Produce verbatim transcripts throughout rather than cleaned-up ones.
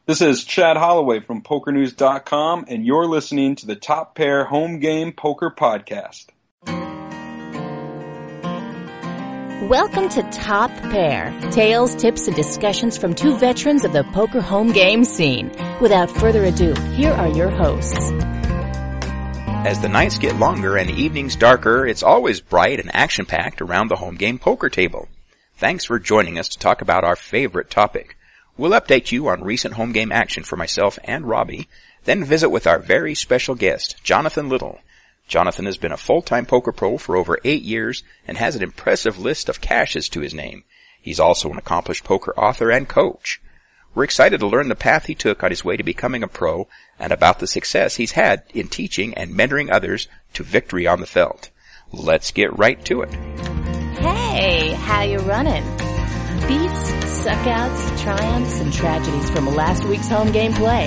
This is Chad Holloway from Poker News dot com, and you're listening to the Top Pair Home Game Poker Podcast. Welcome to Top Pair, tales, tips, and discussions from two veterans of the poker home game scene. Without further ado, here are your hosts. As the nights get longer and the evenings darker, it's always bright and action-packed around the home game poker table. Thanks for joining us to talk about our favorite topic. We'll update you on recent home game action for myself and Robbie, then visit with our very special guest, Jonathan Little. Jonathan has been a full-time poker pro for over eight years and has an impressive list of cashes to his name. He's also an accomplished poker author and coach. We're excited to learn the path he took on his way to becoming a pro and about the success he's had in teaching and mentoring others to victory on the felt. Let's get right to it. Hey, how you running? Beats, suckouts, triumphs, and tragedies from last week's home game play.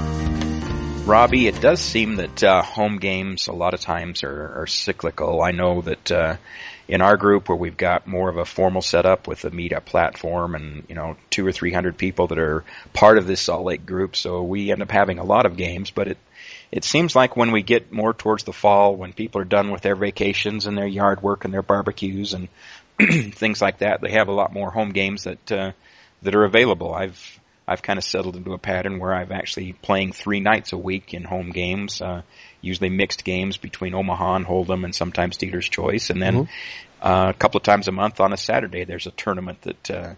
Robbie, it does seem that uh, home games a lot of times are, are cyclical. I know that uh, in our group where we've got more of a formal setup with a meetup platform and, you know, two or three hundred people that are part of this Salt Lake group, so we end up having a lot of games, but it it seems like when we get more towards the fall, when people are done with their vacations and their yard work and their barbecues and things like that, they have a lot more home games that uh, that are available. I've I've kind of settled into a pattern where I've actually playing three nights a week in home games, uh, usually mixed games between Omaha and Hold'em and sometimes Dealer's Choice. And then mm-hmm. uh, a couple of times a month on a Saturday, there's a tournament that uh,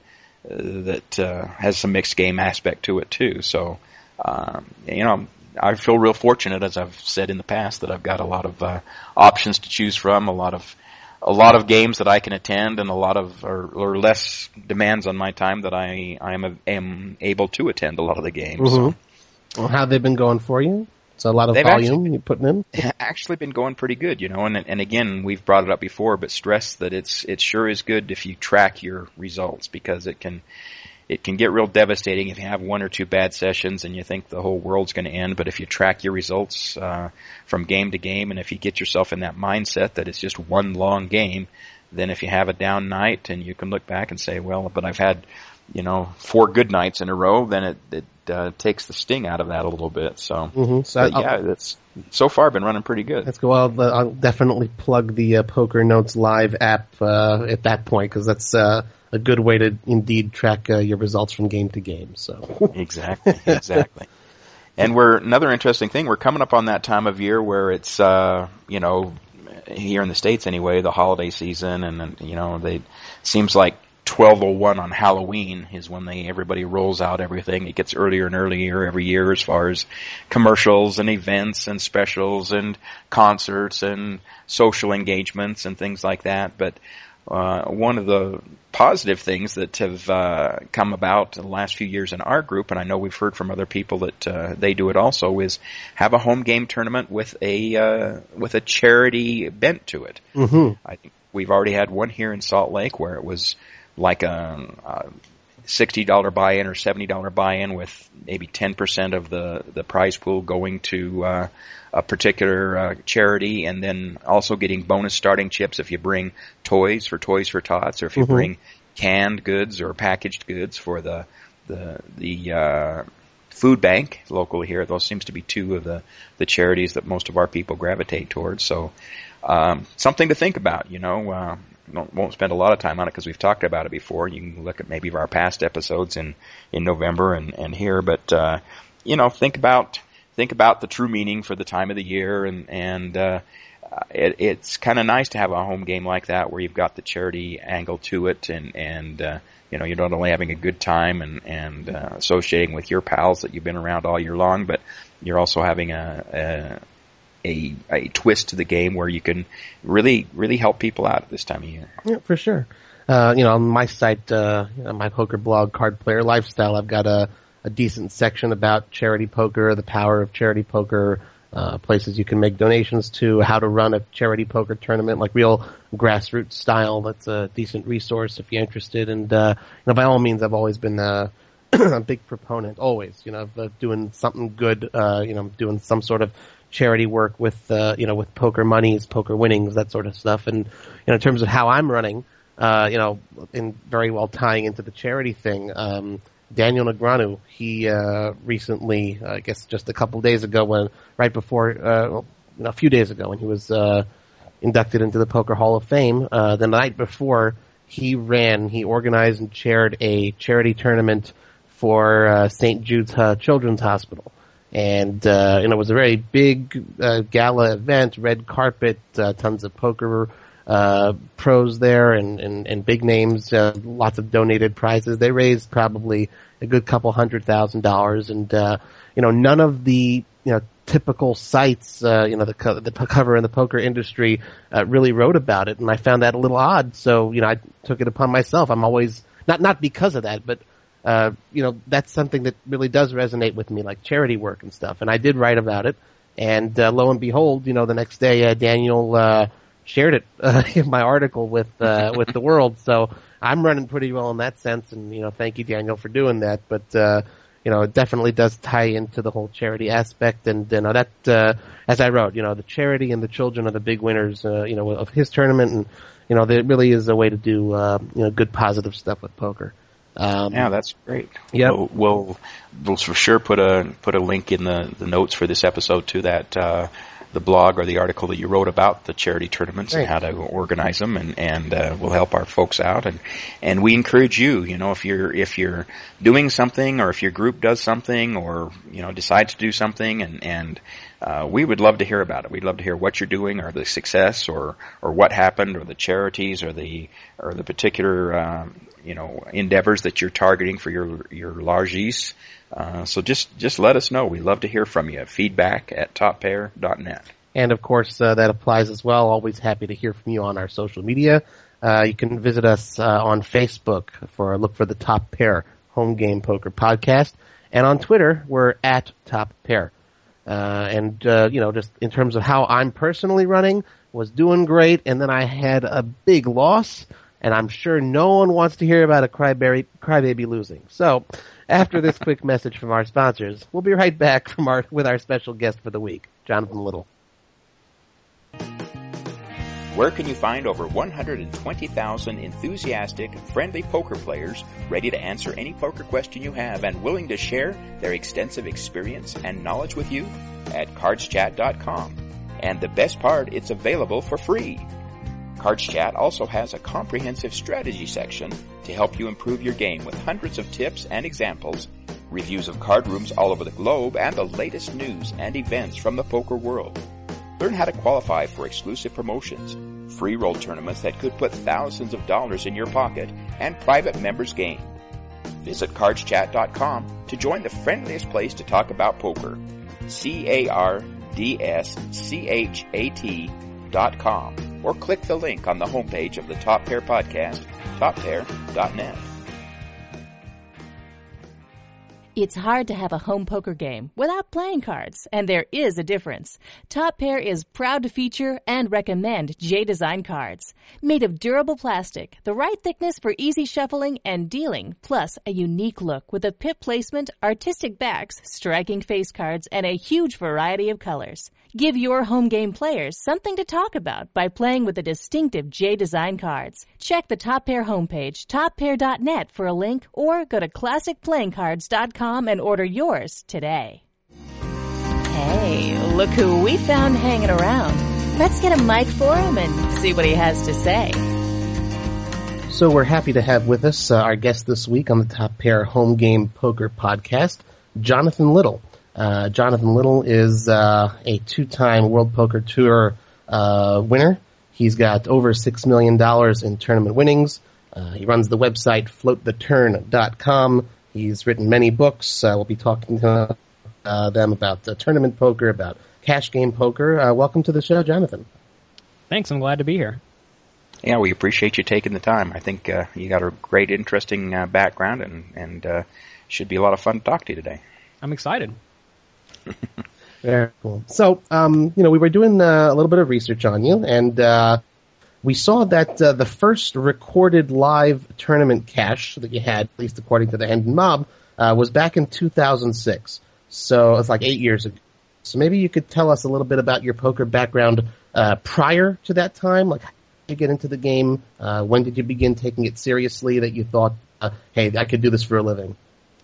that uh, has some mixed game aspect to it too. So, um, you know, I feel real fortunate, as I've said in the past, that I've got a lot of uh, options to choose from, a lot of a lot of games that I can attend, and a lot of or, or less demands on my time that I I am am able to attend a lot of the games. Mm-hmm. So. Well, how have they been going for you? It's a lot of They've volume actually, you're putting in. Actually, been going pretty good, you know. And and again, we've brought it up before, but stress that it's it sure is good if you track your results, because it can. It can get real devastating if you have one or two bad sessions and you think the whole world's going to end. But if you track your results uh, from game to game, and if you get yourself in that mindset that it's just one long game, then if you have a down night and you can look back and say, well, but I've had, you know, four good nights in a row, then it, it uh, takes the sting out of that a little bit. So, mm-hmm. so but yeah, that's so far been running pretty good. That's good. Well, the, I'll definitely plug the uh, Poker Notes Live app uh, at that point, because that's uh, a good way to indeed track uh, your results from game to game. So exactly, exactly. And we're another interesting thing. We're coming up on that time of year where it's, uh, you know, here in the States anyway, the holiday season, and, and you know, they seems like twelve oh one on Halloween is when they everybody rolls out everything. It gets earlier and earlier every year as far as commercials and events and specials and concerts and social engagements and things like that. But uh, one of the positive things that have uh, come about in the last few years in our group, and I know we've heard from other people that uh, they do it also, is have a home game tournament with a uh, with a charity bent to it. Mm-hmm. I think we've already had one here in Salt Lake where it was like a, a sixty dollars buy-in or seventy dollars buy-in with maybe ten percent of the, the prize pool going to uh, a particular uh, charity, and then also getting bonus starting chips if you bring toys for Toys for Tots, or if you mm-hmm. bring canned goods or packaged goods for the the the uh, food bank locally here. Those seems to be two of the, the charities that most of our people gravitate towards. So um, something to think about, you know. Uh, won't spend a lot of time on it because we've talked about it before. You can look at maybe our past episodes in, in November and, and here, but, uh, you know, think about, think about the true meaning for the time of the year, and, and, uh, it, it's kind of nice to have a home game like that where you've got the charity angle to it, and, and, uh, you know, you're not only having a good time and, and, uh, associating with your pals that you've been around all year long, but you're also having a, a A, a twist to the game where you can really, really help people out at this time of year. Yeah, for sure. Uh, you know, on my site, uh, you know, my poker blog, Card Player Lifestyle, I've got a, a decent section about charity poker, the power of charity poker, uh, places you can make donations to, how to run a charity poker tournament, like real grassroots style. That's a decent resource if you're interested. And, uh, you know, by all means, I've always been, uh, a big proponent, always, you know, of uh, doing something good, uh, you know, doing some sort of charity work with, uh, you know, with poker monies, poker winnings, that sort of stuff. And, you know, in terms of how I'm running, uh, you know, in very well tying into the charity thing, um, Daniel Negreanu, he uh, recently, I guess just a couple days ago, when right before, uh, well, a few days ago, when he was uh, inducted into the Poker Hall of Fame, uh, the night before, he ran, he organized and chaired a charity tournament for uh, Saint Jude's uh, Children's Hospital. And, uh, you know, it was a very big uh, gala event, red carpet, uh, tons of poker uh, pros there and, and, and big names, uh, lots of donated prizes. They raised probably a good couple hundred thousand dollars. And, uh, you know, none of the, you know, typical sites, uh, you know, the, co- the cover in the poker industry uh, really wrote about it. And I found that a little odd. So, you know, I took it upon myself. I'm always, not, not because of that, but Uh, you know, that's something that really does resonate with me, like charity work and stuff. And I did write about it. And, uh, lo and behold, you know, the next day, uh, Daniel, uh, shared it, uh, in my article with, uh, with the world. So I'm running pretty well in that sense. And, you know, thank you, Daniel, for doing that. But, uh, you know, it definitely does tie into the whole charity aspect. And, you know, that, uh, as I wrote, you know, the charity and the children are the big winners, uh, you know, of his tournament. And, you know, there really is a way to do, uh, you know, good positive stuff with poker. Um, yeah, that's great. Yeah, we'll, we'll we'll for sure put a put a link in the, the notes for this episode to that uh, the blog or the article that you wrote about the charity tournaments right. and how to organize them, and and uh, we'll help our folks out, and and we encourage you. You know, if you're if you're doing something, or if your group does something, or you know decides to do something, and and uh, we would love to hear about it. We'd love to hear what you're doing, or the success, or or what happened, or the charities, or the or the particular. Um, you know, endeavors that you're targeting for your, your largesse. Uh, so just, just let us know. We love to hear from you. Feedback at top pair dot net. And of course, uh, that applies as well. Always happy to hear from you on our social media. Uh, you can visit us, uh, on Facebook for, look for the Top Pair Home Game Poker Podcast. And on Twitter, we're at Top Pair. Uh, and, uh, you know, just in terms of how I'm personally running, was doing great. And then I had a big loss. And I'm sure no one wants to hear about a crybaby, crybaby losing. So, after this quick message from our sponsors, we'll be right back from our with our special guest for the week, Jonathan Little. Where can you find over one hundred twenty thousand enthusiastic, friendly poker players ready to answer any poker question you have and willing to share their extensive experience and knowledge with you? At cards chat dot com. And the best part, it's available for free. CardsChat also has a comprehensive strategy section to help you improve your game with hundreds of tips and examples, reviews of card rooms all over the globe, and the latest news and events from the poker world. Learn how to qualify for exclusive promotions, free roll tournaments that could put thousands of dollars in your pocket, and private members game. Visit cards chat dot com to join the friendliest place to talk about poker. C A R D S C H A T dot com. Or click the link on the homepage of the Top Pair Podcast, top pair dot net. It's hard to have a home poker game without playing cards, and there is a difference. Top Pair is proud to feature and recommend J-Design cards. Made of durable plastic, the right thickness for easy shuffling and dealing, plus a unique look with a pip placement, artistic backs, striking face cards, and a huge variety of colors. Give your home game players something to talk about by playing with the distinctive J-Design cards. Check the Top Pair homepage, top pair dot net, for a link, or go to classic playing cards dot com and order yours today. Hey, look who we found hanging around. Let's get a mic for him and see what he has to say. So we're happy to have with us uh, our guest this week on the Top Pair Home Game Poker Podcast, Jonathan Little. Uh, Jonathan Little is uh, a two-time World Poker Tour uh, winner. He's got over six million dollars in tournament winnings. Uh, he runs the website float the turn dot com. He's written many books. Uh, we'll be talking to uh, them about uh, tournament poker, about cash game poker. Uh, welcome to the show, Jonathan. Thanks. I'm glad to be here. Yeah, we appreciate you taking the time. I think uh, you got a great, interesting uh, background, and, and uh, should be a lot of fun to talk to you today. I'm excited. Very cool. So, um, you know, we were doing uh, a little bit of research on you, and uh, we saw that uh, the first recorded live tournament cash that you had, at least according to the Hendon Mob, uh, was back in two thousand six. So it's like eight years ago. So maybe you could tell us a little bit about your poker background uh, prior to that time. Like, how did you get into the game? Uh, when did you begin taking it seriously that you thought, uh, hey, I could do this for a living?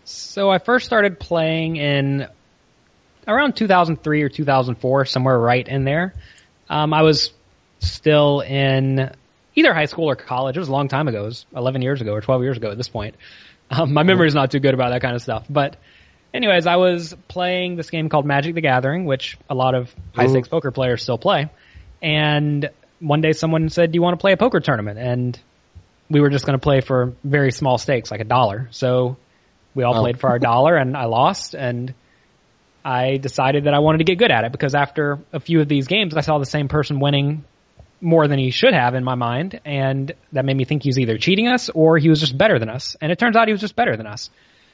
So I first started playing in around two thousand three or two thousand four, somewhere right in there. Um, I was still in either high school or college. It was a long time ago. It was eleven years ago or twelve years ago at this point. Um, my memory's not too good about that kind of stuff. But anyways, I was playing this game called Magic the Gathering, which a lot of high-stakes poker players still play. And one day someone said, do you want to play a poker tournament? And we were just going to play for very small stakes, like a dollar. So we all oh. played for our dollar, and I lost. And I decided that I wanted to get good at it because after a few of these games, I saw the same person winning more than he should have in my mind, and that made me think he was either cheating us or he was just better than us. And it turns out he was just better than us.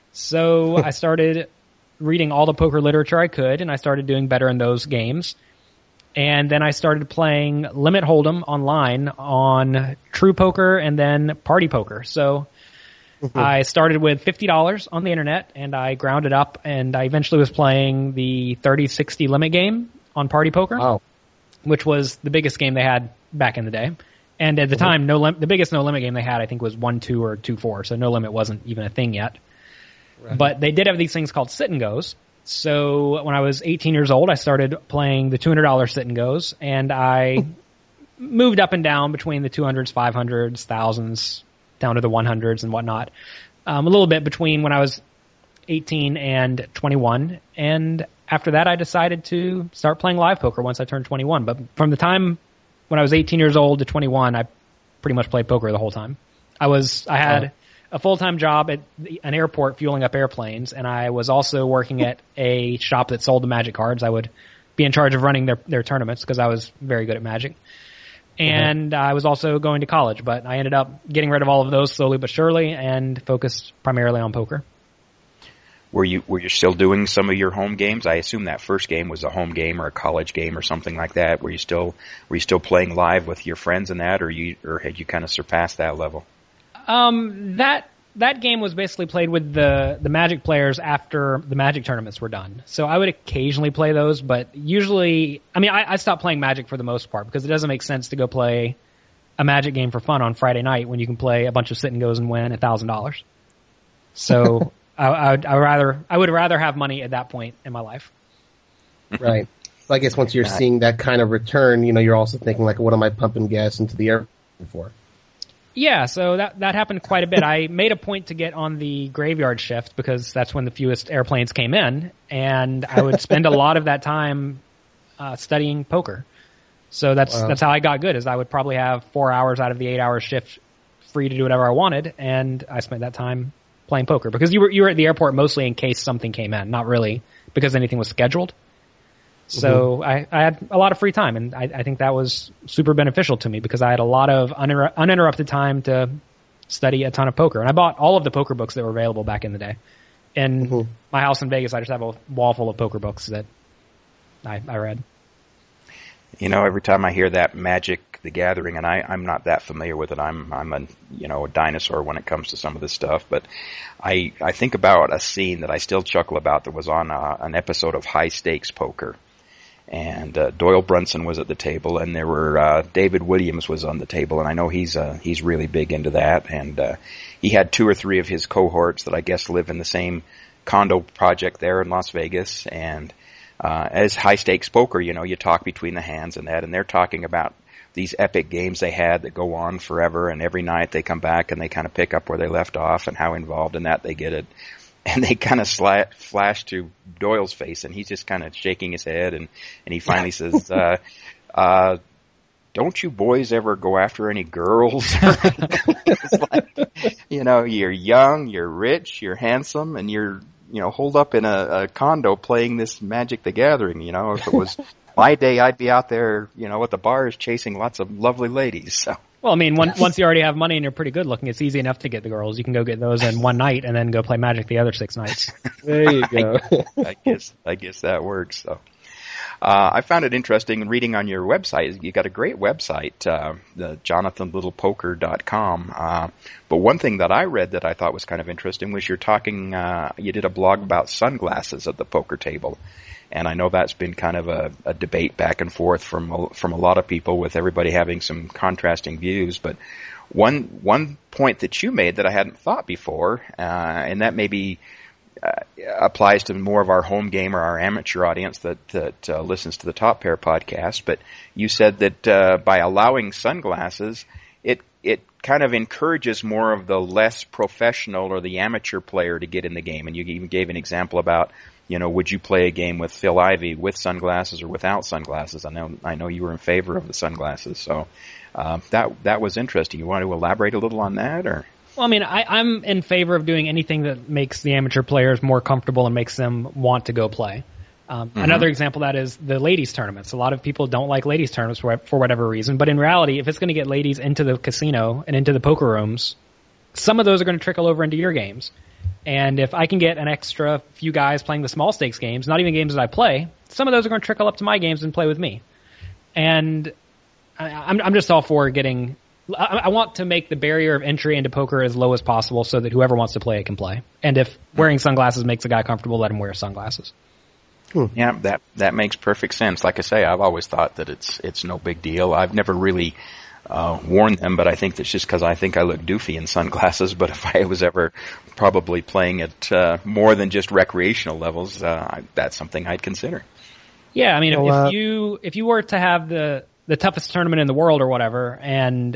So I started reading all the poker literature I could, and I started doing better in those games. And then I started playing Limit Hold'em online on True Poker and then Party Poker. So mm-hmm. I started with fifty dollars on the internet, and I ground it up, and I eventually was playing the thirty sixty limit game on Party Poker. Wow. Which was the biggest game they had back in the day. And at the mm-hmm. time, no lim- the biggest no-limit game they had, I think, was one two or two four, so no-limit wasn't even a thing yet. Right. But they did have these things called sit-and-goes. So when I was eighteen years old, I started playing the two hundred dollars sit-and-goes, and I moved up and down between the two hundreds, five hundreds, thousands, down to the one hundreds and whatnot. Um, a little bit between when I was eighteen and twenty-one, and after that, I decided to start playing live poker once I turned twenty-one. But from the time when I was eighteen years old to twenty-one, I pretty much played poker the whole time. I was, I had a full-time job at an airport fueling up airplanes, and I was also working at a shop that sold the Magic cards. I would be in charge of running their, their tournaments because I was very good at Magic. And mm-hmm. I was also going to college, but I ended up getting rid of all of those slowly but surely and focused primarily on poker. Were you were you still doing some of your home games? I assume that first game was a home game or a college game or something like that. Were you still were you still playing live with your friends in that, or you or had you kind of surpassed that level? Um, that that game was basically played with the the Magic players after the Magic tournaments were done. So I would occasionally play those, but usually, I mean, I, I stopped playing Magic for the most part because it doesn't make sense to go play a Magic game for fun on Friday night when you can play a bunch of sit and goes and win a thousand dollars. So. I, I, would, I would rather I would rather have money at that point in my life. Right. So I guess once you're seeing that kind of return, you know, you're also thinking like, what am I pumping gas into the air for? Yeah. So that that happened quite a bit. I made a point to get on the graveyard shift because that's when the fewest airplanes came in, and I would spend a lot of that time uh, studying poker. So that's wow. that's how I got good. Is I would probably have four hours out of the eight hour shift free to do whatever I wanted, and I spent that time playing poker because you were you were at the airport mostly in case something came in, not really because anything was scheduled. So mm-hmm. I, I had a lot of free time, and I, I think that was super beneficial to me because I had a lot of uninter- uninterrupted time to study a ton of poker. And I bought all of the poker books that were available back in the day. In mm-hmm. my house in Vegas, I just have a wall full of poker books that I, I read. You know, every time I hear that Magic the Gathering, and I, I'm not that familiar with it. I'm I'm a you know a dinosaur when it comes to some of this stuff. But I I think about a scene that I still chuckle about that was on a, an episode of High Stakes Poker, and uh, Doyle Brunson was at the table, and there were uh, David Williams was on the table, and I know he's uh, he's really big into that, and uh, he had two or three of his cohorts that I guess live in the same condo project there in Las Vegas, and uh, as High Stakes Poker, you know, you talk between the hands and that, and they're talking about these epic games they had that go on forever, and every night they come back and they kind of pick up where they left off and how involved in that they get it. And they kind of sla- flash to Doyle's face, and he's just kind of shaking his head, and, and he finally says, uh, uh, don't you boys ever go after any girls? It's like, you know, you're young, you're rich, you're handsome, and you're, you know, holed up in a, a condo playing this Magic the Gathering. You know, if it was my day, I'd be out there, you know, at the bars chasing lots of lovely ladies. So. Well, I mean, one, once you already have money and you're pretty good looking, it's easy enough to get the girls. You can go get those in one night and then go play Magic the other six nights. There you go. I, I guess I guess that works. So, uh, I found it interesting reading on your website. You got a great website, uh, the jonathan little poker dot com. Uh, but one thing that I read that I thought was kind of interesting was you're talking. Uh, you did a blog about sunglasses at the poker table. And I know that's been kind of a, a debate back and forth from a, from a lot of people, with everybody having some contrasting views. But one one point that you made that I hadn't thought before, uh, and that maybe uh, applies to more of our home game or our amateur audience that that uh, listens to the Top Pair podcast. But you said that uh, by allowing sunglasses, it it kind of encourages more of the less professional or the amateur player to get in the game. And you even gave an example about, you know, would you play a game with Phil Ivey with sunglasses or without sunglasses? I know I know you were in favor of the sunglasses, so uh, that that was interesting. You want to elaborate a little on that, or? Well, I mean, I, I'm in favor of doing anything that makes the amateur players more comfortable and makes them want to go play. Um, mm-hmm. Another example of that is the ladies tournaments. A lot of people don't like ladies tournaments for, for whatever reason, but in reality, if it's going to get ladies into the casino and into the poker rooms, some of those are going to trickle over into your games. And if I can get an extra few guys playing the small stakes games, not even games that I play, some of those are going to trickle up to my games and play with me. And I, I'm, I'm just all for getting... I, I want to make the barrier of entry into poker as low as possible so that whoever wants to play it can play. And if wearing sunglasses makes a guy comfortable, let him wear sunglasses. Hmm. Yeah, that that makes perfect sense. Like I say, I've always thought that it's it's no big deal. I've never really uh, worn them, but I think that's just because I think I look doofy in sunglasses. But if I was ever probably playing at uh, more than just recreational levels, uh, I, that's something I'd consider. Yeah, I mean, well, if, uh, if you if you were to have the the toughest tournament in the world or whatever, and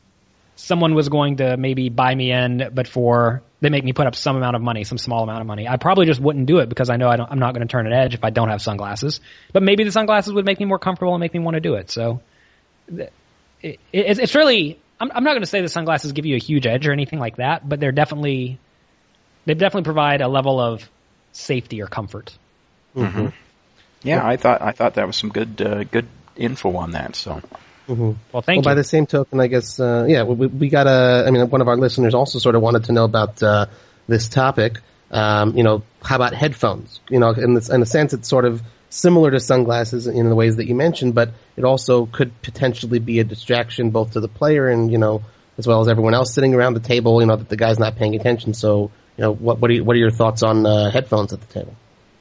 someone was going to maybe buy me in, but for they make me put up some amount of money, some small amount of money, I probably just wouldn't do it because I know I don't, I'm not going to turn an edge if I don't have sunglasses. But maybe the sunglasses would make me more comfortable and make me want to do it. So it, it, it's really, I'm, I'm not going to say the sunglasses give you a huge edge or anything like that, but they're definitely, they definitely provide a level of safety or comfort. Mm-hmm. Yeah, I thought I thought that was some good uh, good info on that. So. Mm-hmm. Well, thank well, you. By the same token, I guess, uh, yeah, we, we got a, I mean, one of our listeners also sort of wanted to know about uh, this topic. Um, you know, how about headphones? You know, in, this, in a sense, it's sort of similar to sunglasses in the ways that you mentioned, but it also could potentially be a distraction both to the player and, you know, as well as everyone else sitting around the table, you know, that the guy's not paying attention. So, you know, what, what are, you, what are your thoughts on uh, headphones at the table?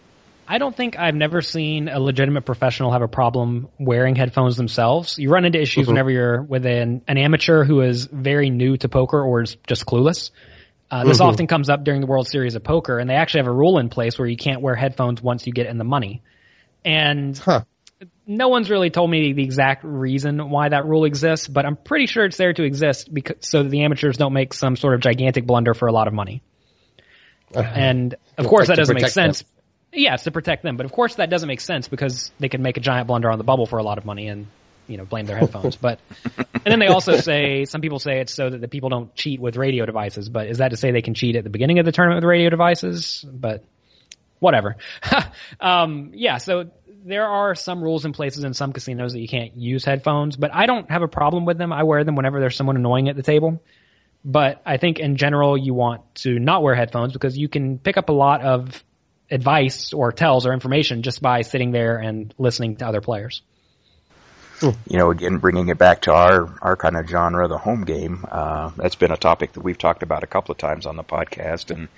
I don't think I've never seen a legitimate professional have a problem wearing headphones themselves. You run into issues mm-hmm. whenever you're with an, an amateur who is very new to poker or is just clueless. Uh, this mm-hmm. often comes up during the World Series of Poker, and they actually have a rule in place where you can't wear headphones once you get in the money. And huh. no one's really told me the exact reason why that rule exists, but I'm pretty sure it's there to exist because so that the amateurs don't make some sort of gigantic blunder for a lot of money. Uh-huh. And of course that doesn't make sense. Them. Yeah, it's to protect them. But of course that doesn't make sense because they could make a giant blunder on the bubble for a lot of money and, you know, blame their headphones. But, and then they also say, some people say it's so that the people don't cheat with radio devices. But is that to say they can cheat at the beginning of the tournament with radio devices? But whatever. um, yeah, so there are some rules in places in some casinos that you can't use headphones. But I don't have a problem with them. I wear them whenever there's someone annoying at the table. But I think in general you want to not wear headphones because you can pick up a lot of advice or tells or information just by sitting there and listening to other players. You know, again, bringing it back to our, our kind of genre, the home game, uh, that's been a topic that we've talked about a couple of times on the podcast, and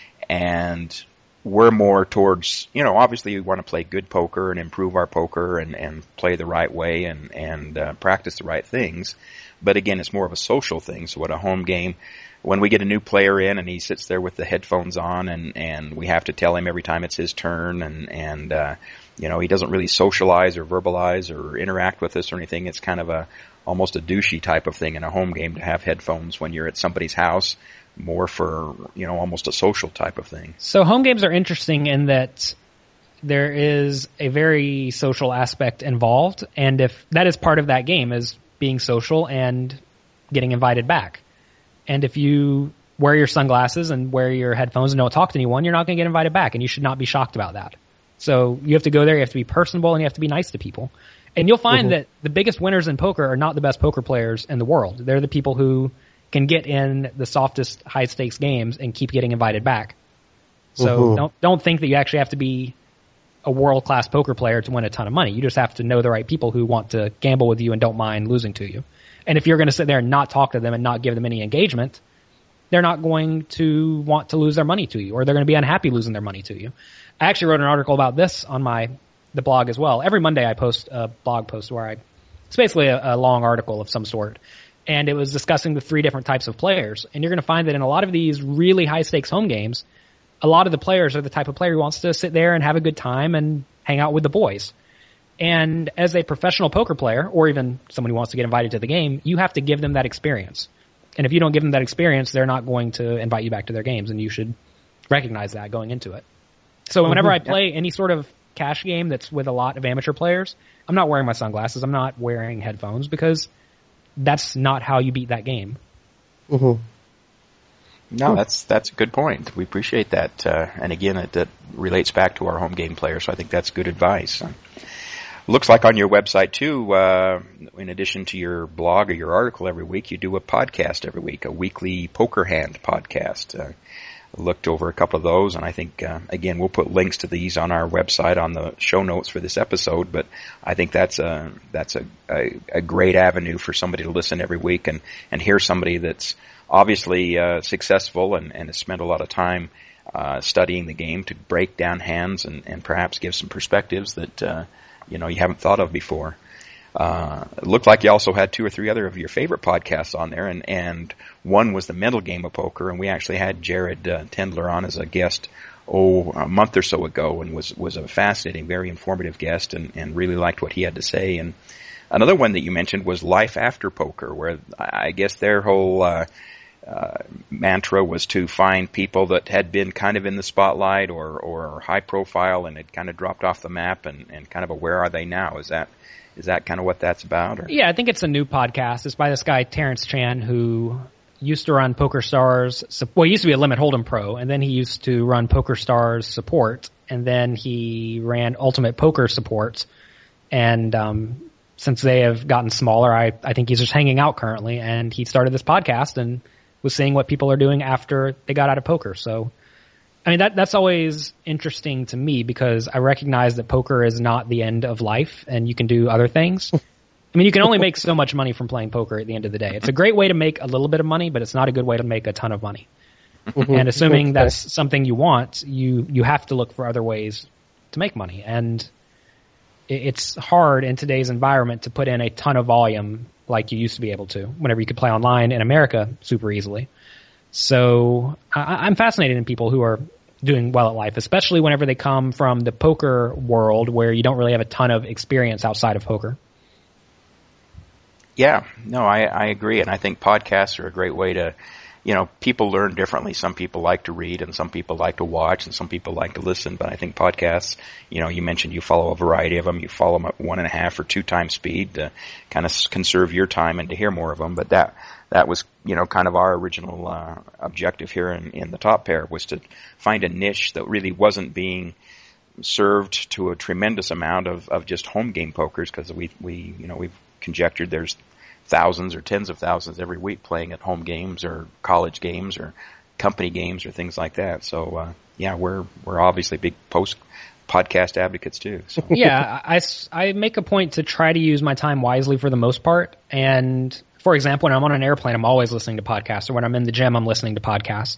and we're more towards, you know, obviously we want to play good poker and improve our poker and, and play the right way and, and uh, practice the right things. But again, it's more of a social thing. So at a home game, when we get a new player in and he sits there with the headphones on and, and we have to tell him every time it's his turn and, and, uh, you know, he doesn't really socialize or verbalize or interact with us or anything. It's kind of a, almost a douchey type of thing in a home game to have headphones when you're at somebody's house, more for, you know, almost a social type of thing. So home games are interesting in that there is a very social aspect involved. And if that is part of that game is being social and getting invited back. And if you wear your sunglasses and wear your headphones and don't talk to anyone, you're not going to get invited back, and you should not be shocked about that. So you have to go there, you have to be personable, and you have to be nice to people. And you'll find mm-hmm. that the biggest winners in poker are not the best poker players in the world. They're the people who can get in the softest high-stakes games and keep getting invited back. So mm-hmm. don't don't think that you actually have to be a world-class poker player to win a ton of money. You just have to know the right people who want to gamble with you and don't mind losing to you. And if you're going to sit there and not talk to them and not give them any engagement, they're not going to want to lose their money to you, or they're going to be unhappy losing their money to you. I actually wrote an article about this on my the blog as well. Every Monday I post a blog post where I it's basically a, a long article of some sort, and it was discussing the three different types of players. And you're going to find that in a lot of these really high stakes home games, a lot of the players are the type of player who wants to sit there and have a good time and hang out with the boys. And as a professional poker player, or even someone who wants to get invited to the game, you have to give them that experience. And if you don't give them that experience, they're not going to invite you back to their games, and you should recognize that going into it. So whenever I play any sort of cash game that's with a lot of amateur players, I'm not wearing my sunglasses, I'm not wearing headphones, because that's not how you beat that game. Mm-hmm. No, that's that's a good point. We appreciate that. Uh, and again, it, it relates back to our home game players, so I think that's good advice. Looks like on your website, too, uh, in addition to your blog or your article every week, you do a podcast every week, a weekly Poker Hand podcast. Uh, looked over a couple of those, and I think, uh, again, we'll put links to these on our website on the show notes for this episode, but I think that's a, that's a, a, a great avenue for somebody to listen every week and, and hear somebody that's obviously uh, successful and, and has spent a lot of time uh, studying the game to break down hands and, and perhaps give some perspectives that uh, you know you haven't thought of before. Uh, it looked like you also had two or three other of your favorite podcasts on there, and, and one was the mental game of poker, and we actually had Jared uh, Tendler on as a guest, oh, a month or so ago, and was, was a fascinating, very informative guest, and, and really liked what he had to say. And another one that you mentioned was Life After Poker, where I guess their whole uh, uh, mantra was to find people that had been kind of in the spotlight or, or high profile and had kind of dropped off the map, and, and kind of a where are they now? Is that Is that kind of what that's about? Or? Yeah, I think it's a new podcast. It's by this guy, Terrence Chan, who used to run PokerStars. Well, he used to be a Limit Hold'em pro, and then he used to run PokerStars support, and then he ran Ultimate Poker support. And um, since they have gotten smaller, I, I think he's just hanging out currently, and he started this podcast and was seeing what people are doing after they got out of poker. So, I mean, that that's always interesting to me, because I recognize that poker is not the end of life, and you can do other things. I mean, you can only make so much money from playing poker at the end of the day. It's a great way to make a little bit of money, but it's not a good way to make a ton of money. And assuming that's something you want, you, you have to look for other ways to make money. And it's hard in today's environment to put in a ton of volume like you used to be able to, whenever you could play online in America super easily. So I, I'm fascinated in people who are doing well at life, especially whenever they come from the poker world where you don't really have a ton of experience outside of poker. Yeah, no, I, I agree. And I think podcasts are a great way to, you know, people learn differently. Some people like to read, and some people like to watch, and some people like to listen. But I think podcasts, you know, you mentioned you follow a variety of them. You follow them at one and a half or two times speed to kind of conserve your time and to hear more of them. But that, that was, you know, kind of our original uh, objective here in, in the Top Pair, was to find a niche that really wasn't being served to a tremendous amount of, of just home game pokers, because we, we, you know, we've conjectured there's thousands or tens of thousands every week playing at home games or college games or company games or things like that. So, uh, yeah, we're, we're obviously big post podcast advocates too. So. Yeah, I, I make a point to try to use my time wisely for the most part. And for example, when I'm on an airplane, I'm always listening to podcasts, or when I'm in the gym, I'm listening to podcasts.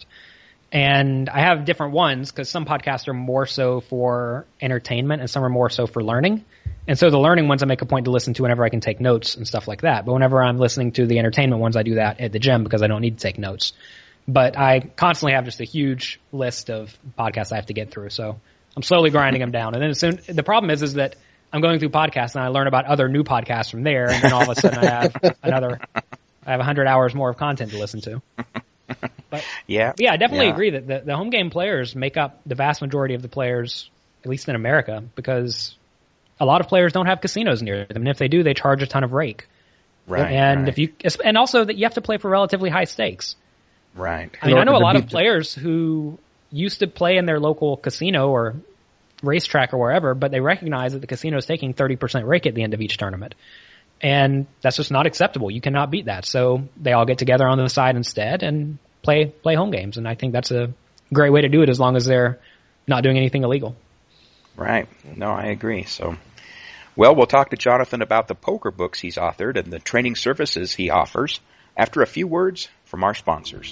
And I have different ones, because some podcasts are more so for entertainment and some are more so for learning. And so the learning ones I make a point to listen to whenever I can take notes and stuff like that. But whenever I'm listening to the entertainment ones, I do that at the gym because I don't need to take notes. But I constantly have just a huge list of podcasts I have to get through. So I'm slowly grinding them down. And then as soon, the problem is, is that I'm going through podcasts and I learn about other new podcasts from there. And then all of a sudden I have another, I have a hundred hours more of content to listen to. But yeah, yeah, I definitely yeah. agree that the, the home game players make up the vast majority of the players, at least in America, because a lot of players don't have casinos near them, and if they do, they charge a ton of rake. Right. And right. if you, and also that you have to play for relatively high stakes. Right. I mean, I know a lot of players who used to play in their local casino or racetrack or wherever, but they recognize that the casino is taking thirty percent rake at the end of each tournament. And that's just not acceptable. You cannot beat that. So they all get together on the side instead and play play home games. And I think that's a great way to do it, as long as they're not doing anything illegal. Right. No, I agree. So, well, we'll talk to Jonathan about the poker books he's authored and the training services he offers after a few words from our sponsors.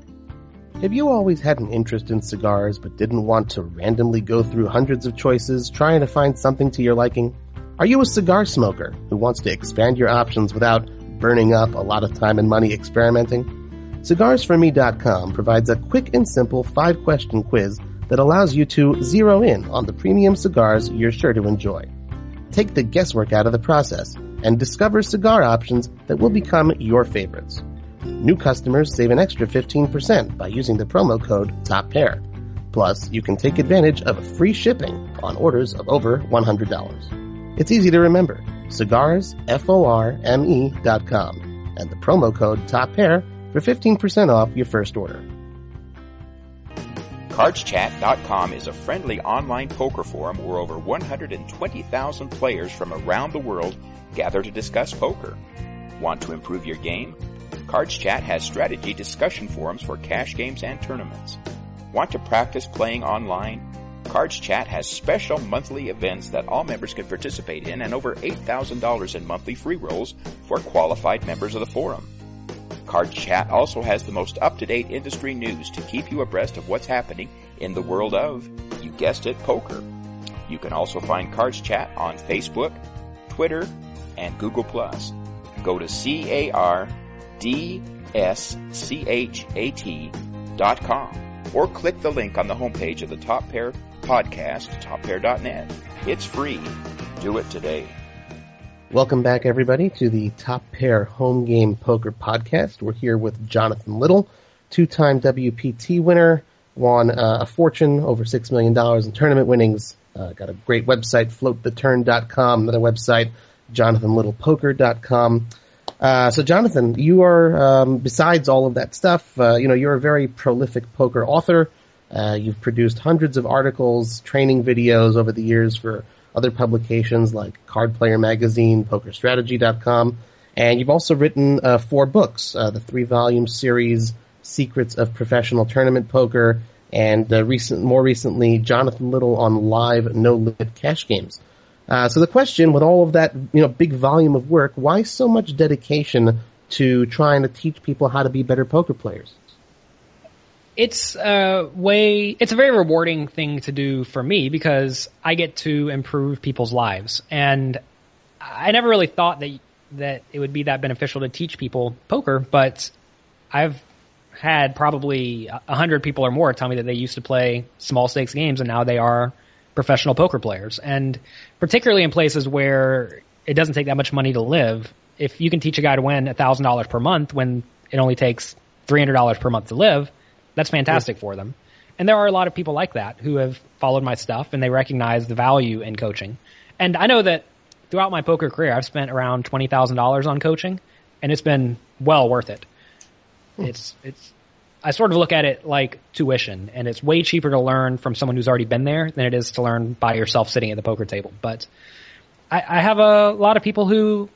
Have you always had an interest in cigars but didn't want to randomly go through hundreds of choices trying to find something to your liking? Are you a cigar smoker who wants to expand your options without burning up a lot of time and money experimenting? Cigars For Me dot com provides a quick and simple five-question quiz that allows you to zero in on the premium cigars you're sure to enjoy. Take the guesswork out of the process and discover cigar options that will become your favorites. New customers save an extra fifteen percent by using the promo code TOPPAIR. Plus, you can take advantage of free shipping on orders of over one hundred dollars. It's easy to remember. Cigars For Me dot com and the promo code TOPPAIR for fifteen percent off your first order. Cards Chat dot com is a friendly online poker forum where over one hundred twenty thousand players from around the world gather to discuss poker. Want to improve your game? Cards Chat has strategy discussion forums for cash games and tournaments. Want to practice playing online? Cards Chat has special monthly events that all members can participate in and over eight thousand dollars in monthly free rolls for qualified members of the forum. Cards Chat also has the most up-to-date industry news to keep you abreast of what's happening in the world of, you guessed it, poker. You can also find Cards Chat on Facebook, Twitter, and Google Plus. Go to C A R D S C H A T dot com or click the link on the homepage of the Top Pair podcast, top pair dot net. It's free. Do it today. Welcome back, everybody, to the Top Pair Home Game Poker Podcast. We're here with Jonathan Little, two-time W P T winner, won uh, a fortune, over six million dollars in tournament winnings, uh, got a great website, float the turn dot com, another website, jonathan little poker dot com. Uh, so, Jonathan, you are, um, besides all of that stuff, uh, you know, you're a very prolific poker author. Uh, you've produced hundreds of articles, training videos over the years for other publications like Card Player Magazine, poker strategy dot com, and you've also written uh, four books, uh, the three-volume series Secrets of Professional Tournament Poker, and uh, recent, more recently, Jonathan Little on live no-limit cash games. Uh, so the question, with all of that, you know, big volume of work, why so much dedication to trying to teach people how to be better poker players? It's a way, it's a very rewarding thing to do for me because I get to improve people's lives. And I never really thought that, that it would be that beneficial to teach people poker, but I've had probably a hundred people or more tell me that they used to play small stakes games and now they are professional poker players. And particularly in places where it doesn't take that much money to live, if you can teach a guy to win a thousand dollars per month when it only takes three hundred dollars per month to live, that's fantastic yeah. for them. And there are a lot of people like that who have followed my stuff and they recognize the value in coaching. And I know that throughout my poker career, I've spent around twenty thousand dollars on coaching and it's been well worth it. Hmm. It's, it's, I sort of look at it like tuition, and it's way cheaper to learn from someone who's already been there than it is to learn by yourself sitting at the poker table. But I, I have a lot of people who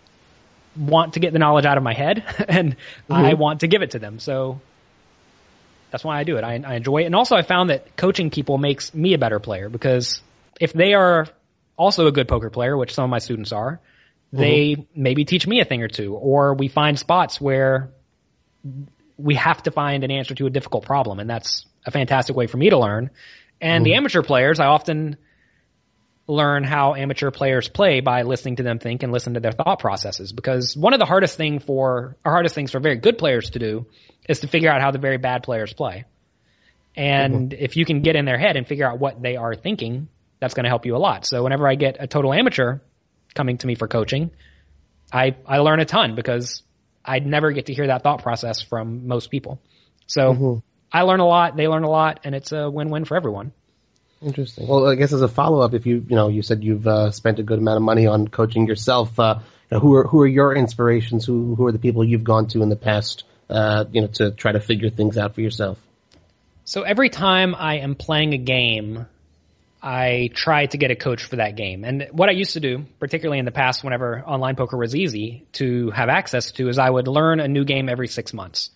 want to get the knowledge out of my head and mm-hmm. I want to give it to them. So that's why I do it. I, I enjoy it. And also I found that coaching people makes me a better player because if they are also a good poker player, which some of my students are, mm-hmm. they maybe teach me a thing or two, or we find spots where we have to find an answer to a difficult problem. And that's a fantastic way for me to learn. And mm-hmm. the amateur players, I often learn how amateur players play by listening to them think and listen to their thought processes. Because one of the hardest thing for, or hardest things for very good players to do is to figure out how the very bad players play. And mm-hmm. if you can get in their head and figure out what they are thinking, that's going to help you a lot. So whenever I get a total amateur coming to me for coaching, I, I learn a ton because I'd never get to hear that thought process from most people. So mm-hmm. I learn a lot, they learn a lot, and it's a win-win for everyone. Interesting. Well, I guess as a follow-up, if you, you know, you said you've uh, spent a good amount of money on coaching yourself, uh, you know, who are, who are your inspirations? Who, who are the people you've gone to in the past, uh, you know, to try to figure things out for yourself? So every time I am playing a game, I try to get a coach for that game. And what I used to do, particularly in the past whenever online poker was easy to have access to, is I would learn a new game every six months.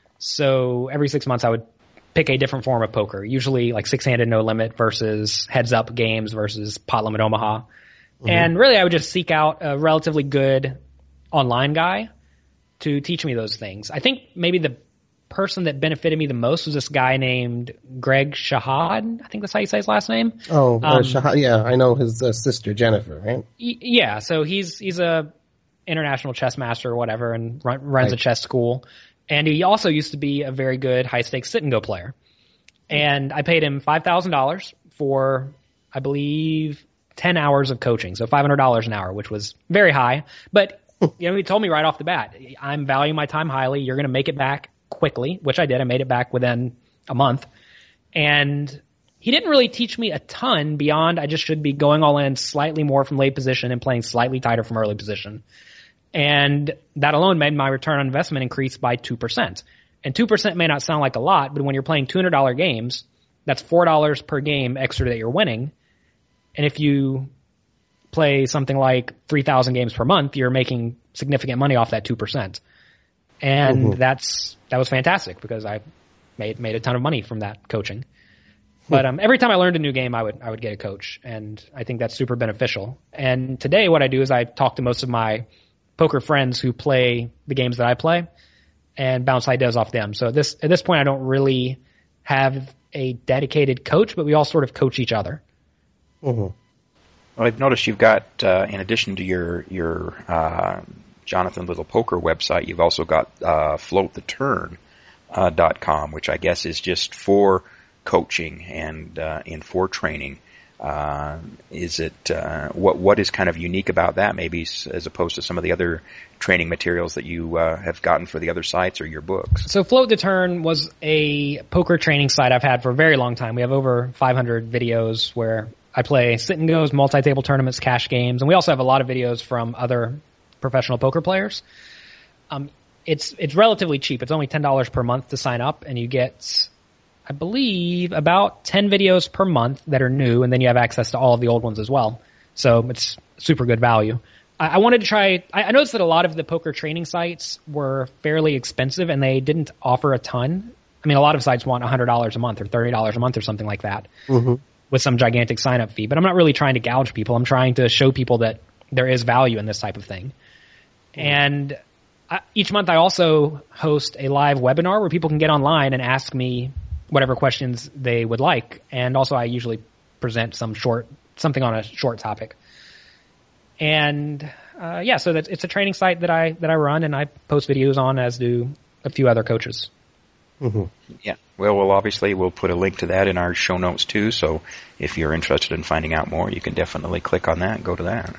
So every six months I would pick a different form of poker, usually like six-handed no limit versus heads-up games versus pot limit Omaha. Mm-hmm. And really I would just seek out a relatively good online guy to teach me those things. I think maybe the person that benefited me the most was this guy named Greg Shahad. I think that's how you say his last name. Oh, uh, um, Shahad. Yeah, I know his uh, sister Jennifer, right? Y- yeah, so he's he's a international chess master or whatever, and run, runs right. a chess school. And he also used to be a very good high-stakes sit-and-go player. And I paid him five thousand dollars for, I believe, ten hours of coaching, so five hundred dollars an hour, which was very high. But you know, he told me right off the bat, I'm valuing my time highly. You're going to make it back quickly, which I did. I made it back within a month. And he didn't really teach me a ton beyond I just should be going all in slightly more from late position and playing slightly tighter from early position. And that alone made my return on investment increase by two percent. And two percent may not sound like a lot, but when you're playing two hundred dollars games, that's four dollars per game extra that you're winning. And if you play something like three thousand games per month, you're making significant money off that two percent. And mm-hmm. that's that was fantastic because I made made a ton of money from that coaching. But um, every time I learned a new game, I would I would get a coach, and I think that's super beneficial. And today what I do is I talk to most of my poker friends who play the games that I play and bounce ideas off them. So at this, at this point, I don't really have a dedicated coach, but we all sort of coach each other. Mm-hmm. Well, I've noticed you've got, uh, in addition to your, your uh, Jonathan Little Poker website, you've also got uh, float the turn dot com, which I guess is just for coaching and uh, and for training. Uh, is it uh, what what is kind of unique about that, maybe as opposed to some of the other training materials that you uh, have gotten for the other sites or your books? So Float the Turn was a poker training site I've had for a very long time. We have over five hundred videos where I play sit and goes, multi-table tournaments, cash games, and we also have a lot of videos from other professional poker players. Um, it's it's relatively cheap. It's only ten dollars per month to sign up, and you get, I believe, about ten videos per month that are new, and then you have access to all of the old ones as well. So it's super good value. I, I wanted to try, I, I noticed that a lot of the poker training sites were fairly expensive, and they didn't offer a ton. I mean, a lot of sites want one hundred dollars a month or thirty dollars a month or something like that mm-hmm. with some gigantic sign-up fee. But I'm not really trying to gouge people. I'm trying to show people that there is value in this type of thing. Mm-hmm. And I, each month I also host a live webinar where people can get online and ask me whatever questions they would like. And also I usually present some short, something on a short topic. And, uh, yeah, so that's, it's a training site that I, that I run and I post videos on, as do a few other coaches. Mm-hmm. Yeah. Well, well, obviously we'll put a link to that in our show notes too. So if you're interested in finding out more, you can definitely click on that and go to that.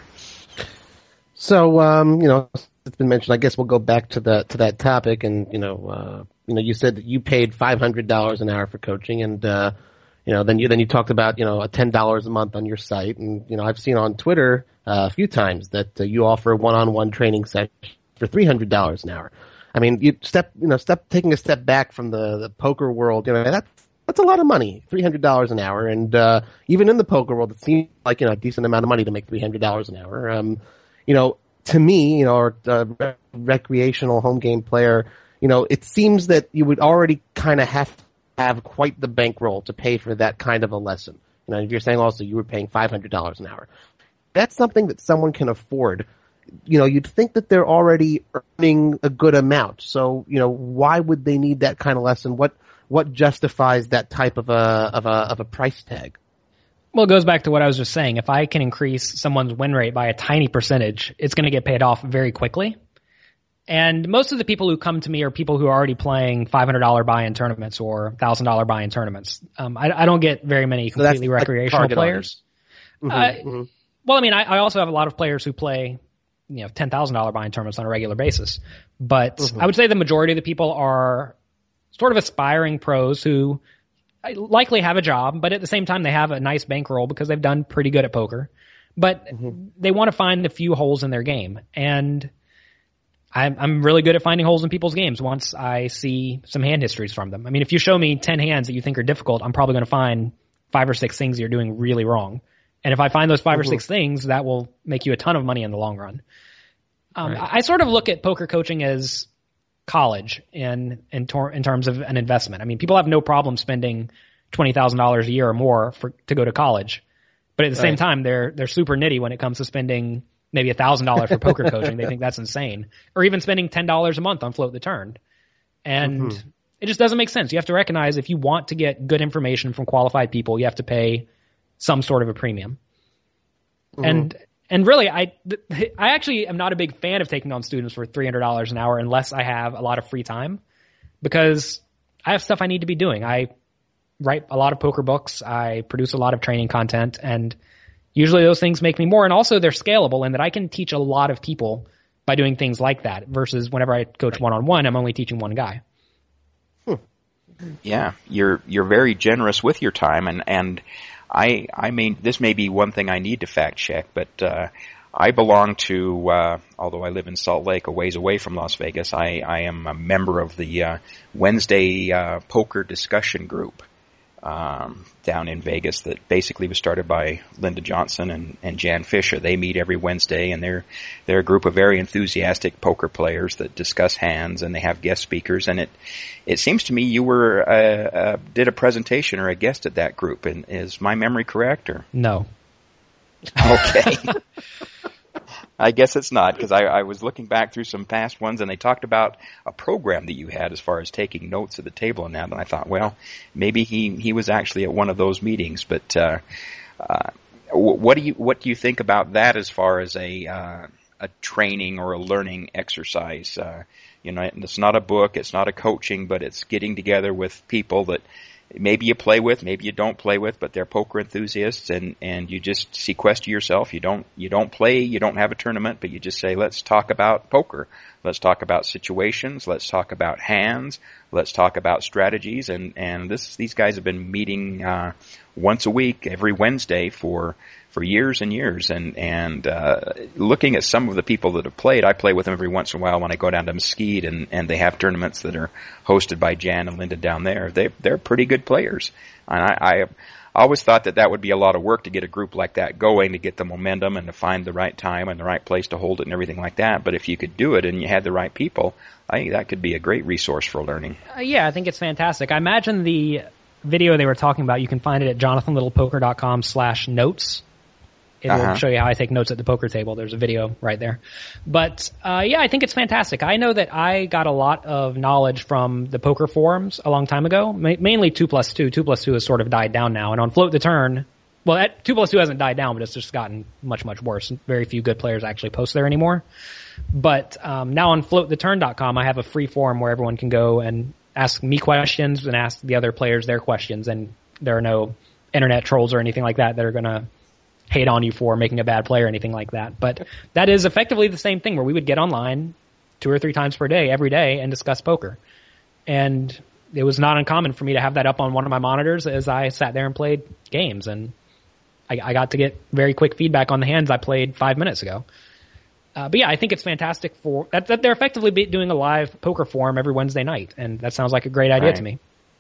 So, um, you know, it's been mentioned, I guess we'll go back to that, to that topic. And, you know, uh, you know, you said that you paid five hundred dollars an hour for coaching, and, uh, you know, then you, then you talked about, you know, a ten dollars a month on your site. And, you know, I've seen on Twitter uh, a few times that uh, you offer one-on-one training sessions for three hundred dollars an hour. I mean, you step, you know, step, taking a step back from the, the poker world, you know, that's, that's a lot of money, three hundred dollars an hour. And, uh, even in the poker world, it seems like, you know, a decent amount of money to make three hundred dollars an hour. Um, you know, to me, you know, or a recreational home game player, you know, it seems that you would already kind of have to have quite the bankroll to pay for that kind of a lesson. You know, if you're saying also you were paying five hundred dollars an hour, that's something that someone can afford. You know, you'd think that they're already earning a good amount. So, you know, why would they need that kind of lesson? What, what justifies that type of a, of a, of a price tag? Well, it goes back to what I was just saying. If I can increase someone's win rate by a tiny percentage, it's going to get paid off very quickly. And most of the people who come to me are people who are already playing five hundred dollars buy-in tournaments or one thousand dollars buy-in tournaments. Um, I, I don't get very many completely so recreational players. Mm-hmm, uh, mm-hmm. Well, I mean, I, I also have a lot of players who play, you know, ten thousand dollars buy-in tournaments on a regular basis. But mm-hmm. I would say the majority of the people are sort of aspiring pros who likely have a job, but at the same time they have a nice bankroll because they've done pretty good at poker. But mm-hmm. they want to find a few holes in their game. And I'm, I'm really good at finding holes in people's games once I see some hand histories from them. I mean, if you show me ten hands that you think are difficult, I'm probably going to find five or six things you're doing really wrong. And if I find those five mm-hmm. or six things, that will make you a ton of money in the long run. Um, right. I, I sort of look at poker coaching as college in in, tor- in terms of an investment. I mean, people have no problem spending twenty thousand dollars a year or more for to go to college. But at the right. same time, they're they're super nitty when it comes to spending maybe one thousand dollars for poker coaching. They think that's insane. Or even spending ten dollars a month on Float the Turn. And mm-hmm. it just doesn't make sense. You have to recognize if you want to get good information from qualified people, you have to pay some sort of a premium. Mm-hmm. And and really, I I actually am not a big fan of taking on students for three hundred dollars an hour unless I have a lot of free time. because I have stuff I need to be doing. I write a lot of poker books. I produce a lot of training content, and usually those things make me more. And also they're scalable in that I can teach a lot of people by doing things like that versus whenever I coach one-on-one, I'm only teaching one guy. Yeah, you're you're very generous with your time, and and I I mean this may be one thing I need to fact check, but uh, I belong to uh, although I live in Salt Lake, a ways away from Las Vegas. I I am a member of the uh, Wednesday uh, poker discussion group um, down in Vegas that basically was started by Linda Johnson and, and Jan Fisher. They meet every Wednesday, and they're they're a group of very enthusiastic poker players that discuss hands, and they have guest speakers. And it it seems to me you were uh, uh, did a presentation or a guest at that group. And is my memory correct? Or no? Okay. I guess it's not, because I, I was looking back through some past ones, and they talked about a program that you had as far as taking notes at the table and that, and I thought, well, maybe he, he was actually at one of those meetings. But uh, uh, what do you what do you think about that as far as a uh, a training or a learning exercise? Uh, you know, it's not a book, it's not a coaching, but it's getting together with people that maybe you play with, maybe you don't play with, but they're poker enthusiasts, and, and you just sequester yourself. You don't, you don't play, you don't have a tournament, but you just say, let's talk about poker. Let's talk about situations. Let's talk about hands. Let's talk about strategies. And, and this, these guys have been meeting, uh, once a week, every Wednesday for, for years and years. And, and, uh, looking at some of the people that have played, I play with them every once in a while when I go down to Mesquite, and, and they have tournaments that are hosted by Jan and Linda down there. They, they're pretty good players. And I, I, I always thought that that would be a lot of work to get a group like that going, to get the momentum and to find the right time and the right place to hold it and everything like that. But if you could do it and you had the right people, I think that could be a great resource for learning. Uh, yeah, I think it's fantastic. I imagine the video they were talking about, you can find it at jonathanlittlepoker.com slash notes. It uh-huh. will show you how I take notes at the poker table. There's a video right there. But, uh, yeah, I think it's fantastic. I know that I got a lot of knowledge from the poker forums a long time ago, ma- mainly two plus two. two plus two has sort of died down now. And on Float the Turn, well, that two plus two hasn't died down, but it's just gotten much, much worse. Very few good players actually post there anymore. But, um, now on float the turn dot com, I have a free forum where everyone can go and ask me questions and ask the other players their questions. And there are no internet trolls or anything like that that are going to hate on you for making a bad play or anything like that. But that is effectively the same thing, where we would get online two or three times per day, every day, and discuss poker. And it was not uncommon for me to have that up on one of my monitors as I sat there and played games. And I, I got to get very quick feedback on the hands I played five minutes ago. Uh, but yeah, I think it's fantastic for that, that they're effectively doing a live poker forum every Wednesday night. And that sounds like a great idea right. to me.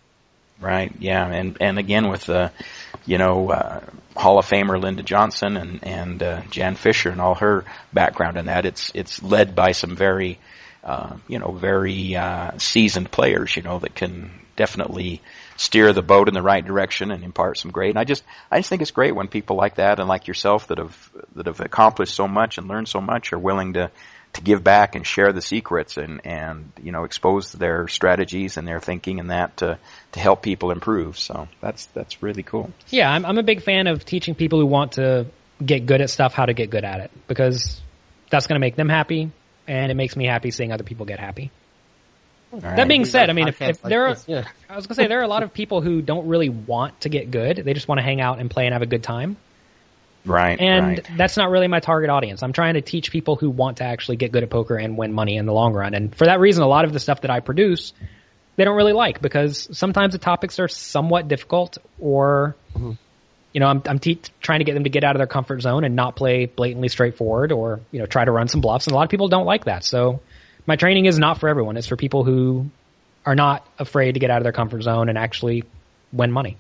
Right. Yeah. And, and again, with the, you know, uh, Hall of Famer Linda Johnson and, and, uh, Jan Fisher and all her background in that, it's, it's led by some very, uh, you know, very, uh, seasoned players, you know, that can definitely steer the boat in the right direction and impart some great. And I just, I just think it's great when people like that and like yourself that have, that have accomplished so much and learned so much are willing to, to give back and share the secrets and, and, you know, expose their strategies and their thinking and that to, to help people improve. So that's, that's really cool. Yeah. I'm, I'm a big fan of teaching people who want to get good at stuff how to get good at it, because that's going to make them happy, and it makes me happy seeing other people get happy. Right. That being said, I mean, if, if there are, yeah. I was going to say, there are a lot of people who don't really want to get good. They just want to hang out and play and have a good time. Right. And right. that's not really my target audience. I'm trying to teach people who want to actually get good at poker and win money in the long run. And for that reason, a lot of the stuff that I produce, they don't really like, because sometimes the topics are somewhat difficult, or, mm-hmm. you know, I'm, I'm te- trying to get them to get out of their comfort zone and not play blatantly straightforward, or, you know, try to run some bluffs. And a lot of people don't like that. So my training is not for everyone. It's for people who are not afraid to get out of their comfort zone and actually win money.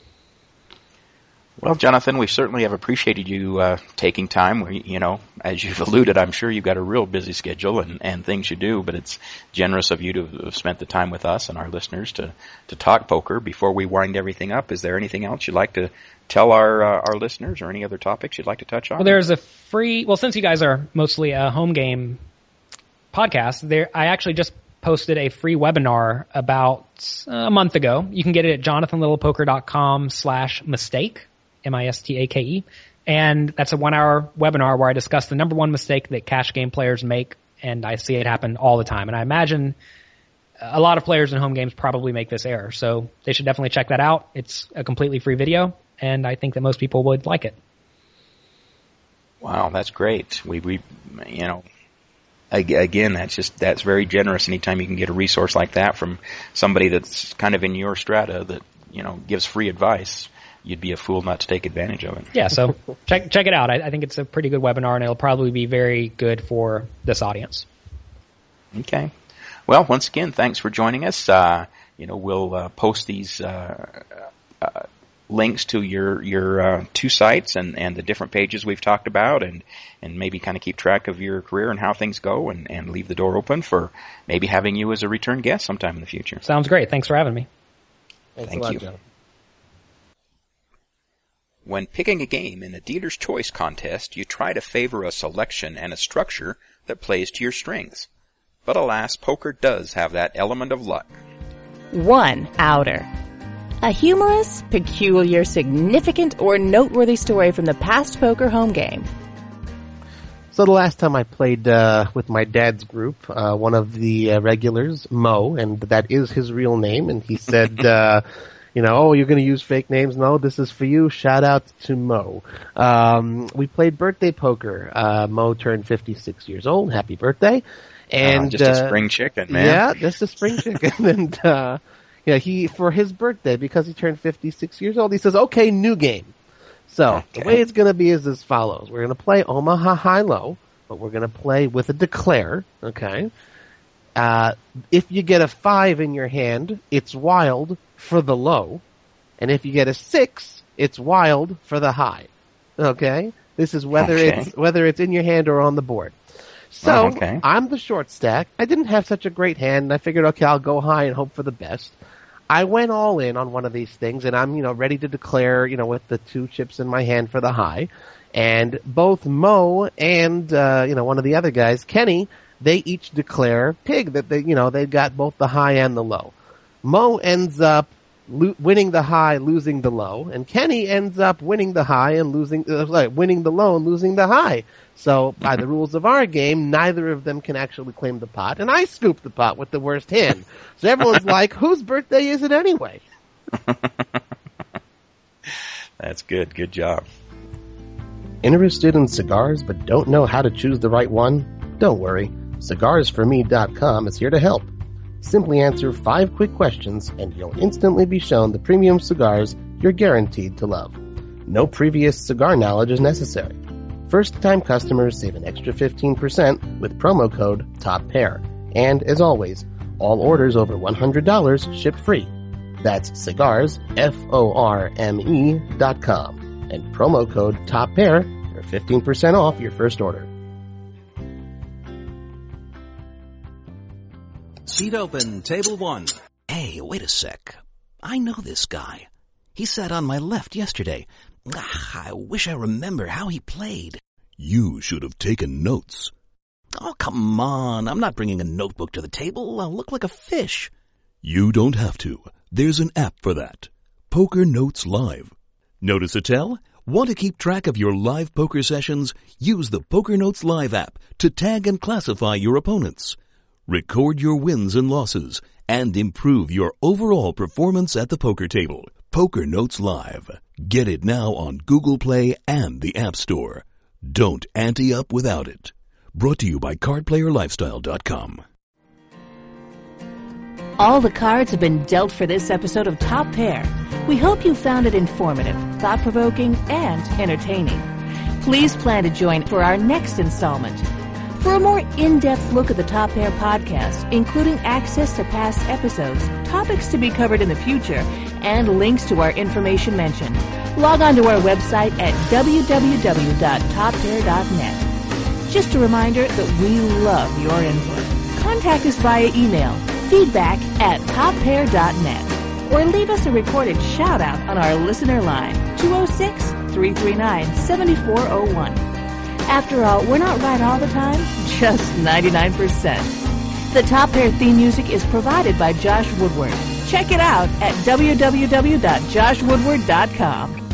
Well, Jonathan, we certainly have appreciated you uh, taking time. We, you know, as you've alluded, I'm sure you've got a real busy schedule and, and things you do, but it's generous of you to have spent the time with us and our listeners to, to talk poker. Before we wind everything up, is there anything else you'd like to tell our uh, our listeners, or any other topics you'd like to touch on? Well, there's a free, well, since you guys are mostly a home game podcast, there I actually just posted a free webinar about a month ago. You can get it at jonathanlittlepoker.com slash mistake. M I S T A K E. And that's a one-hour webinar where I discuss the number one mistake that cash game players make, and I see it happen all the time. And I imagine a lot of players in home games probably make this error. So they should definitely check that out. It's a completely free video, and I think that most people would like it. Wow, that's great. We, we, you know, again, that's just, that's very generous. Anytime you can get a resource like that from somebody that's kind of in your strata that, you know, gives free advice, you'd be a fool not to take advantage of it. Yeah, so check check it out. I, I think it's a pretty good webinar, and it'll probably be very good for this audience. Okay. Well, once again, thanks for joining us. Uh, you know, we'll uh, post these uh, uh, links to your your uh, two sites and, and the different pages we've talked about, and, and maybe kind of keep track of your career and how things go, and, and leave the door open for maybe having you as a return guest sometime in the future. Sounds great. Thanks for having me. Thanks Thank a lot, you. Joe. When picking a game in a dealer's choice contest, you try to favor a selection and a structure that plays to your strengths. But alas, poker does have that element of luck. One, outer. A humorous, peculiar, significant, or noteworthy story from the past poker home game. So the last time I played uh, with my dad's group, uh, one of the uh, regulars, Mo, and that is his real name, and he said, uh, you know, oh, you're going to use fake names? No, this is for you. Shout out to Mo. Um, we played birthday poker. Uh, Mo turned fifty-six years old. Happy birthday. And uh, just uh, a spring chicken, man. Yeah, just a spring chicken. And uh, yeah, he for his birthday, because he turned fifty-six years old, he says, "Okay, new game." So okay. The way it's going to be is as follows: we're going to play Omaha High Low, but we're going to play with a declare. Okay. Uh, if you get a five in your hand, it's wild for the low, and if you get a six, it's wild for the high. Okay. This is whether okay. it's whether it's in your hand or on the board. So, oh, okay. I'm the short stack. I didn't have such a great hand, and I figured, okay, I'll go high and hope for the best. I went all in on one of these things, and I'm, you know, ready to declare, you know, with the two chips in my hand for the high. And both Mo and, uh, you know, one of the other guys, Kenny, they each declare pig, that they, you know, they got both the high and the low. Mo ends up lo- winning the high, losing the low, and Kenny ends up winning the high and losing, uh, like, winning the low and losing the high. So, by the rules of our game, neither of them can actually claim the pot, and I scoop the pot with the worst hand. So everyone's like, whose birthday is it anyway? That's good. Good job. Interested in cigars but don't know how to choose the right one? Don't worry. cigars for me dot com is here to help. Simply answer five quick questions, and you'll instantly be shown the premium cigars you're guaranteed to love. No previous cigar knowledge is necessary. First-time customers save an extra fifteen percent with promo code TOPPAIR. And, as always, all orders over one hundred dollars ship free. That's cigars, F O R M E dot com. And promo code TOPPAIR for fifteen percent off your first order. Seat open, table one. Hey, wait a sec. I know this guy. He sat on my left yesterday. Ah, I wish I remember how he played. You should have taken notes. Oh, come on. I'm not bringing a notebook to the table. I'll look like a fish. You don't have to. There's an app for that. Poker Notes Live. Notice a tell? Want to keep track of your live poker sessions? Use the Poker Notes Live app to tag and classify your opponents. Record your wins and losses and improve your overall performance at the poker table. Poker Notes Live. Get it now on Google Play and the App Store. Don't ante up without it. Brought to you by card player lifestyle dot com. All the cards have been dealt for this episode of Top Pair. We hope you found it informative, thought-provoking, and entertaining. Please plan to join for our next installment. For a more in-depth look at the Top Pair podcast, including access to past episodes, topics to be covered in the future, and links to our information mentioned, log on to our website at w w w dot top pair dot net. Just a reminder that we love your input. Contact us via email, feedback at top pair dot net, or leave us a recorded shout-out on our listener line, two oh six, three three nine, seven four oh one. After all, we're not right all the time, just ninety-nine percent. The Top Pair theme music is provided by Josh Woodward. Check it out at w w w dot josh woodward dot com.